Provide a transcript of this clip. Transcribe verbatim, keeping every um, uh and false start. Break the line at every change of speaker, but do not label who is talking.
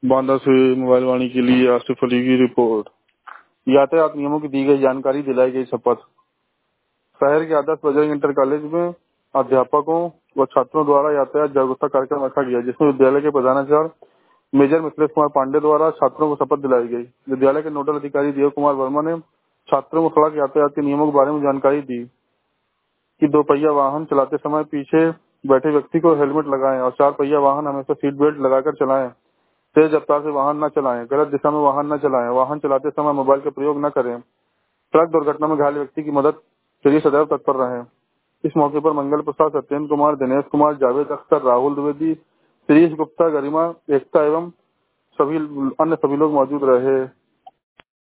बांदा से मोबाइल वाणी के लिए आसिफ अली की रिपोर्ट। यातायात नियमों की दी गई जानकारी, दिलाई गई शपथ। शहर के आदर्श बजरंग इंटर कॉलेज में अध्यापकों व छात्रों द्वारा यातायात जागरूकता कार्यक्रम रखा गया, जिसमें विद्यालय के प्रधानाचार्य मेजर मिथिलेश कुमार पांडे द्वारा छात्रों को शपथ दिलाई गई। विद्यालय के नोडल अधिकारी देव कुमार वर्मा ने छात्रों को सड़क यातायात के नियमों के बारे में जानकारी दी कि दो पहिया वाहन चलाते समय पीछे बैठे व्यक्ति को हेलमेट लगाएं और चार पहिया वाहन हमेशा सीट बेल्ट लगाकर चलाएं। तेज रफ्तार से वाहन न चलाएं, गलत दिशा में वाहन न चलाएं, वाहन चलाते समय मोबाइल का प्रयोग न करें। सड़क दुर्घटना में घायल व्यक्ति की मदद के लिए सदैव तत्पर रहें। इस मौके पर मंगल प्रसाद, सत्येंद्र कुमार, दिनेश कुमार, जावेद अख्तर, राहुल द्विवेदी, श्रीश गुप्ता, गरिमा, एकता एवं सभी अन्य सभी लोग मौजूद रहे।